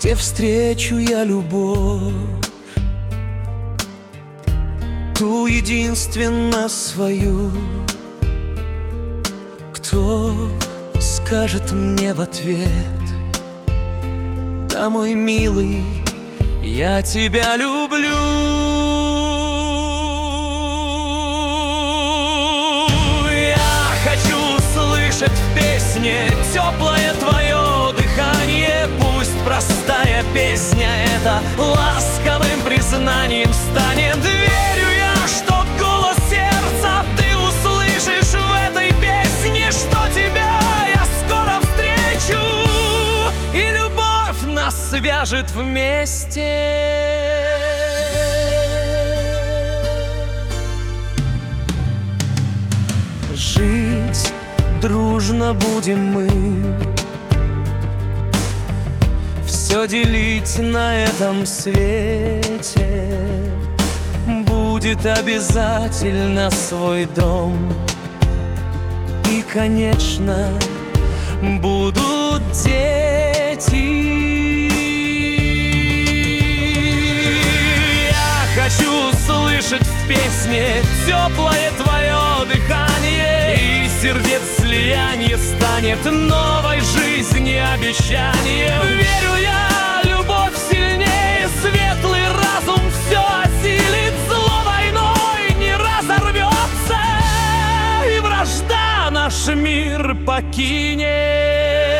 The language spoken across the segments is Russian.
где встречу я любовь, ту единственно свою. Кто скажет мне в ответ: да, мой милый, я тебя люблю. Я хочу услышать в песне теплое твое дыхание. Пусть простая песня эта ласковым признанием станет. Верю я, что голос сердца ты услышишь в этой песне, что тебя я скоро встречу, и любовь нас свяжет вместе. Жить дружно будем мы, все делить на этом свете. Будет обязательно свой дом, и, конечно, будут дети. Я хочу слышать в песне теплое твое дыхание, и сердец слияние станет новой жизни обещанием. Верю я, любовь сильнее, светлый разум все осилит, зло войной не разорвется, и вражда наш мир покинет.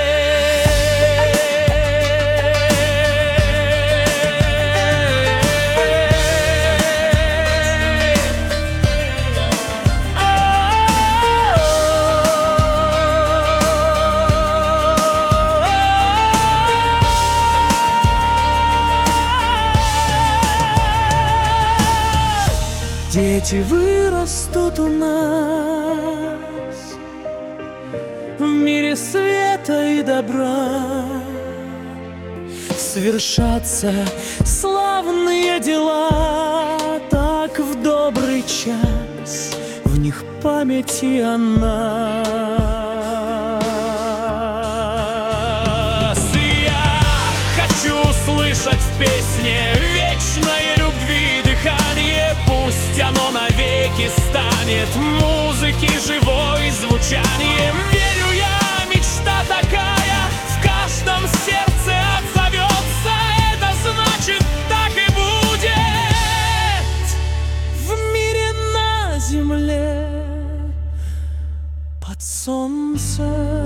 Дети вырастут у нас в мире света и добра, свершатся славные дела, так в добрый час в них памяти о нас. Я хочу слышать в песне вечной любви дыхание. Пусть оно навеки станет музыки живой звучанием. Верю я, мечта такая в каждом сердце отзовется. Это значит, так и будет в мире на земле под солнцем.